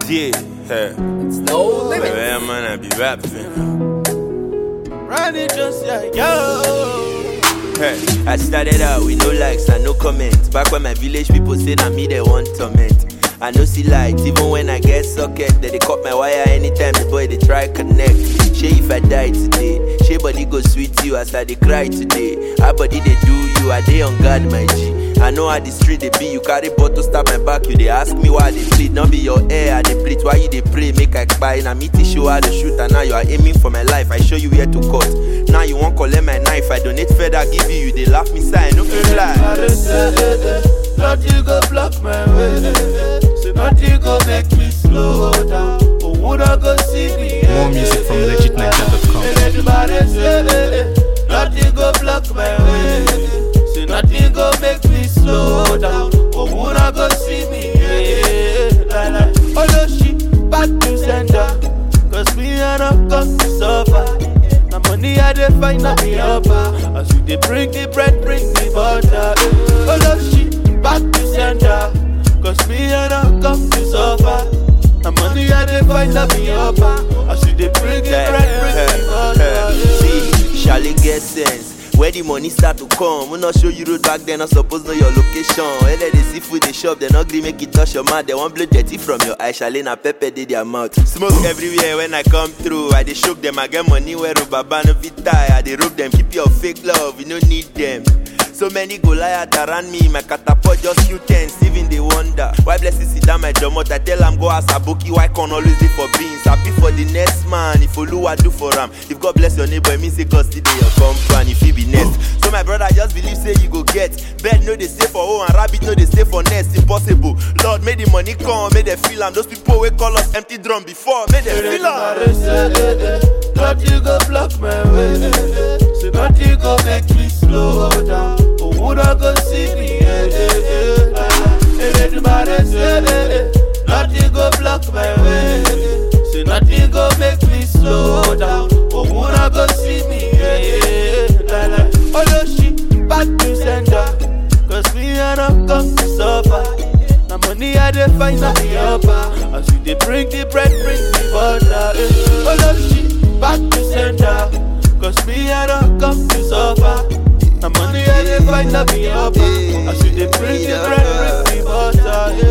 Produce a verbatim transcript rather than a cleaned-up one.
Yeah, hey. It's no limit. Yeah, man, I be rapping. Running just like yo. Hey, I started out with no likes and no comments. Back when my village people say that me they want torment. I no see light, even when I get socket. They, they cut my wire anytime the boy they try connect. Shey if I die today, shey body go sweet you as I they cry today. How body they do you, I they on guard my G. I know how the street they be, you carry bottle stab my back. You they ask me why they bleed, not be your hair I they bleed. Why you they pray, make I buy. Now me to show how to shoot and now you are aiming for my life. I show you where to cut. Now you won't collect my knife, I donate further, give you, you they laugh me side, no feel fly. Nothing go block my way. So nothing go make me slow down. Oh, would I go see me? More music from legit niger dot com. Nothing go block my way. So nothing go make me slow down. Oh, would I go see me? Oh, no, she back to sender. Cause me and I come to suffer. The money I dey find not the upper. As you dey bring the bread, bring the butter. Oh, no, she back to sender. Cause me and I come to suffer. The money I dey find not the upper. As you dey bring the bread, bring the butter. See, shall it get sense? Where the money start to come, we not show you road back then, I suppose know your location. When they see food they shop, they not agree make it touch your mouth. They want blood dirty from your eye, Shalina pepper did their mouth. Smoke everywhere when I come through. I they shook them, I get money where Rubaba no fit tie. I they rope them, keep your fake love, we no need them. So many Goliath around me, my catapult just few tens, even they wonder. Why blessings sit down my domot, I tell them go as a bookie, why can't always be for beans? Happy for the next man, if you I do for him. If God bless your neighbor, it means say God still your company, if he be next. So my brother just believe say you go get. Bed no they stay for home and rabbit no they stay for nest, impossible. Lord, make the money come, make they feel am. Those people we call us empty drum before, make they feel am. Nothing go block my way. So nothing go make me slow down. Oh, would I go see me? Nothing go block my way. So nothing go make me slow down. Oh, would I go see me? Oh, no, she back to sender. Cause me and I come to suffer. The money I dey find not the upper. As you dey bring the bread, bring the butter. Oh, no, she back to sender. Cause me and I come to suffer. The money I dey find not the upper. As you dey bring the bread, bring the butter.